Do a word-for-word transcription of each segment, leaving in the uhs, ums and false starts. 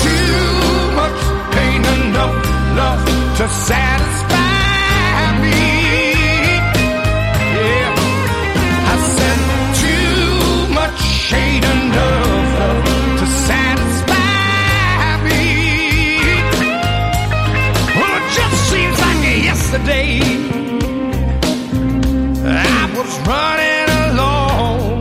too much ain't enough love to satisfy me. Yeah, I said too much ain't enough love to satisfy me. Well, it just seems like yesterday I was running alone,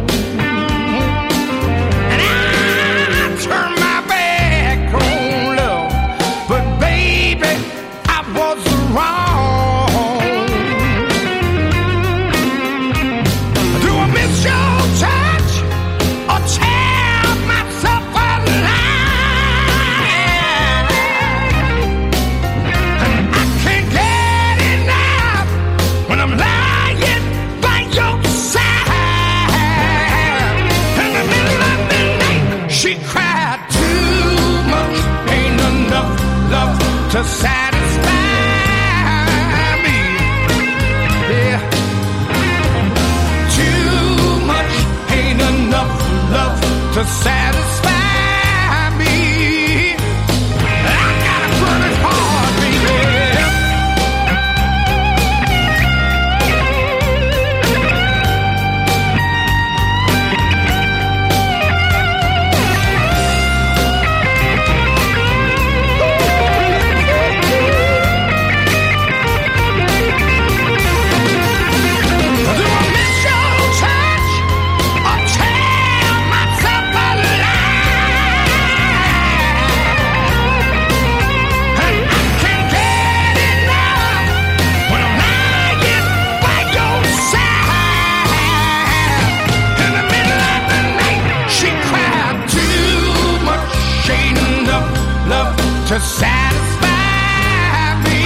and I turned my back on love, but baby, I was wrong. Do I miss your touch or tear myself alive? And I can't get enough when I'm lying by your side. In the middle of the night, she cried, too much ain't enough love to satisfy me. Yeah, too much ain't enough love to satisfy me. I gotta burn it hard, baby. Do I miss your touch or tear myself alive? And I can't get enough when I'm lying by your side. In the middle of the night, she cried, too much ain't enough love to satisfy me.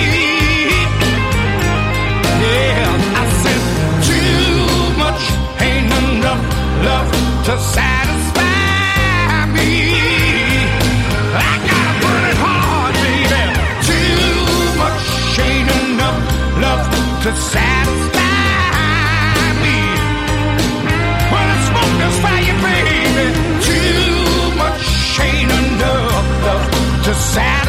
Yeah, I said too much ain't enough love to satisfy me. I gotta burn it hard, baby. Too much ain't enough love to satisfy me. When the smoke is fire, baby, too much ain't enough love to satisfy me.